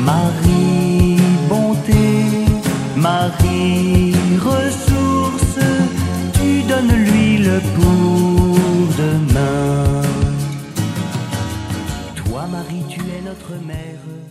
Marie bonté, Marie ressource, tu donnes l'huile pour demain. Toi Marie, tu es notre mère.